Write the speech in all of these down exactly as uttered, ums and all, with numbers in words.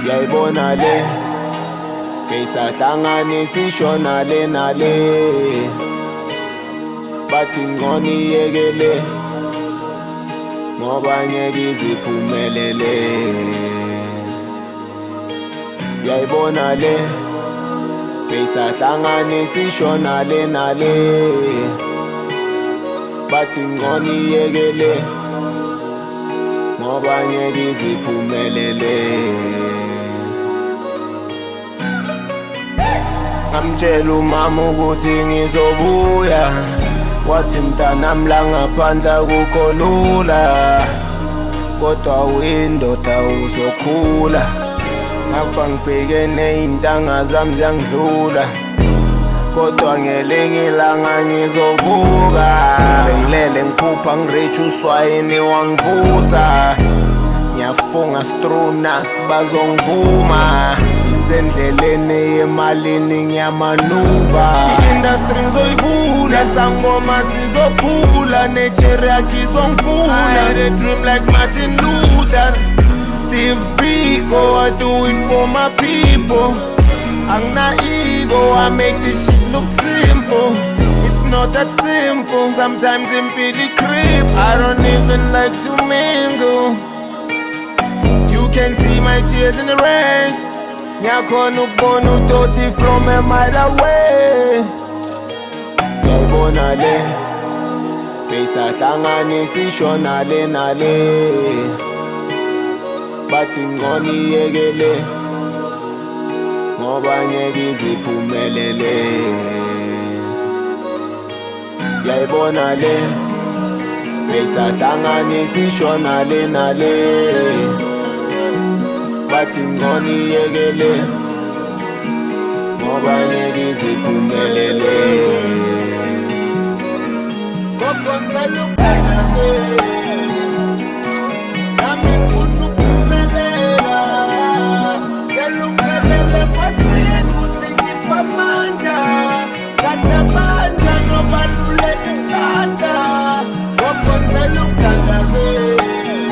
Yayibona le besahlanganisa ishona le nale bathi ngcono iyekele ngoba ngeke iziphumelele. Yayibona le besahlanganisa ishona le nale bathi ngcono iyekele ngoba ngeke iziphumelele. Ngamtshela umama ukuthi ngizobuya, wathi mntanami la ngaphandle akukho lula, kodwa uyindoda uzokhula. Ngapha ngibhekene ney'ntanga zami ziyangidlula, kodwa ngelinye ilanga ngizovuka. Bengilele ngiphupha ngireach uswayini wangivusa, ngiyafunga strunas bazongivuma. Isendleleni yemalini ngiyamanuva, i-industry ngizoyivula, sangoma sizophula, nature yakhe izongifuna. I dream like Martin Luther, Steve Biko, I do it for my people. Angina ego, I make this shit look simple. It's not that simple, sometimes impili creep. I don't even like to mingle. You can see my tears in the rain. Ngiyakhona ukubona udoti from a mile away. Yayibona le besahlanganisa ishona le nale bathi ngcono iyekele ngoba ngeke iziphumelele. Yayibona le besahlanganisa ishona le nale bathi ngcono iyekele ngoba ngeke iziphumelele. Koko ngicela ukuthandazela, nami ngifuna ukuphumelela. Ngicela ungikelele ephasini ukuthi ngiphe amandla, kade amandla nobaluleka isandla. Koko ngicela ukuthandazela,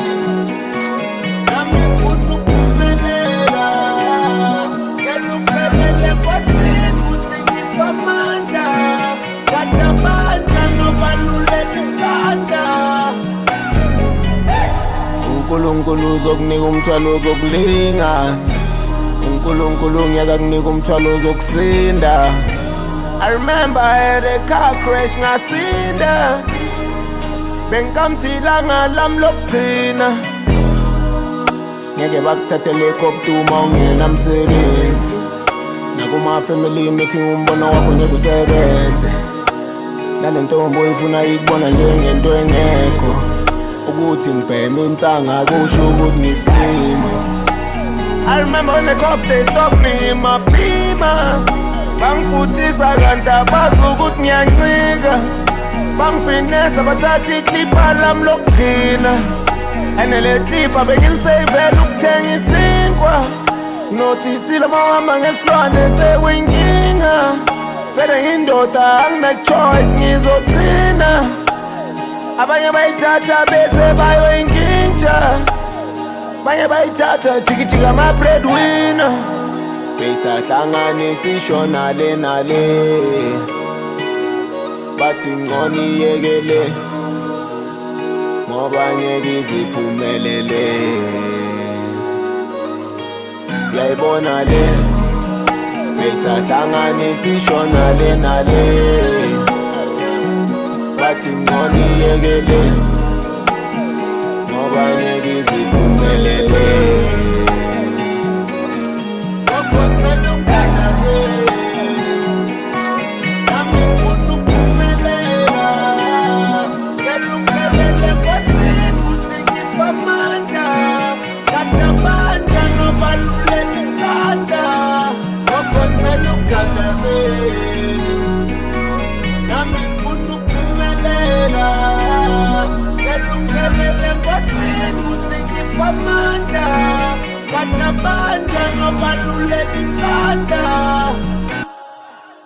uNkulunkulu uzokunika umthwalo uzokulinga, uNkulunkulu ngeke akunika umthwalo uzokusinda. I remember I had a car crash ngasinda, bengikamthila ngalami lokugcina. Ngeke bakuthathele ikopti uma ungenamsebenzi, nakuma family meeting umbono wakho ngeke usebenze. Nale ntombi oyifuna ikubona njengento engekho, ukuthi ngibheme insanga kusho ukuthi ngisilima. I remember when the cops they stopped me in my Beamer, bangifutisa kanti abazi ukuthi ngiyancika. Bangifinesa bathatha iklipa lami lokugcina, ene le klipa bengiliseyivela ukuthenga isinkwa. Nothisile mawahamba ngesilwane sewinkinga, vele indoda angina-choice ngizogcina. Abanye bayithatha bese bayoyinkintsha, abanye bayithatha jikijika ama-breadwinner. Besahlanganisa ishona le nale bathi ngcono iyekele ngoba ngeke iziphumelele. Yayibona le besahlanganisa ishona le nale bathi ngcono iyekele ngoba ngeke iziphumelele. Amanda, kata banja no balule